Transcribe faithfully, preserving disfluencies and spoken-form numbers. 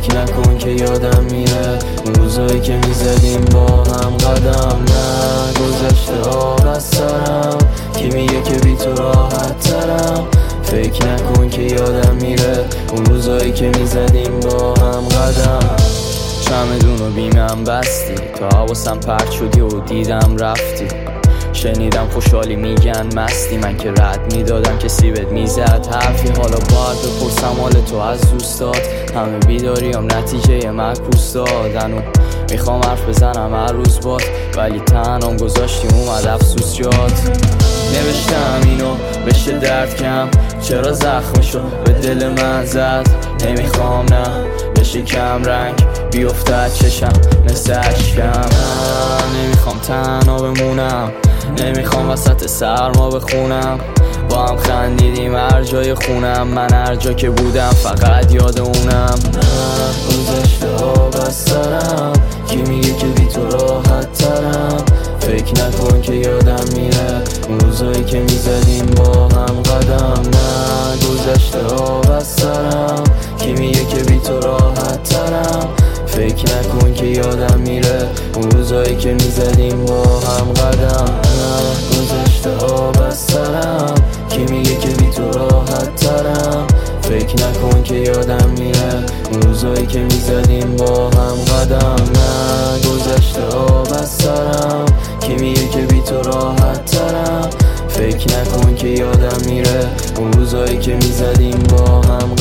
فکر نکن که یادم میره اون روزایی که میزدیم با هم قدم. نه گذشته آب از سرم کی میگه که بی تو راحت ترم. فکر نکن که یادم میره اون روزایی که میزدیم با هم قدم. چمدون و بیمم بستی تا حواسم پرت شدی و دیدم رفتی. شنیدم خوشحالی میگن مستی، من که رد میدادم کسی بهت میزد حرفی. حالا باید بپرسم حال تو از دوستات، همه بیداری هم نتیجه معکوس دادن. و میخوام حرف بزنم هر روز باد ولی تنم گذاشتی اومد افسوس جات. نوشتم اینو بشه درد کم، چرا زخمشو به دل من زد. نمیخوام نه بشه کم رنگ بیفتد چشم مثل عشقم. نمیخوام تنها بمونم، نمیخوام وسط سرما بخونم. با هم خندیدیم هر جای خونم، من هر جا که بودم فقط یاد اونم. گذشته آب از سرم کی میگه که بی تو راحت ترم. فکر نکن که یادم میره اون روزایی که میزدیم با هم قدم. نه گذشته آب از سرم کی میگه که بی تو راحت ترم. فکر نکن که یادم میره اون روزایی که میزدیم با هم قدم. نه گذشته آب از سرم کی میگه که بی تو راحت ترم. فکر نکن که یادم میره اون روزایی که میزدیم با هم قدم. نه گذشته آب از سرم کی میگه که بی تو راحت ترم. فکر نکن که یادم میره اون روزایی که میزدیم با هم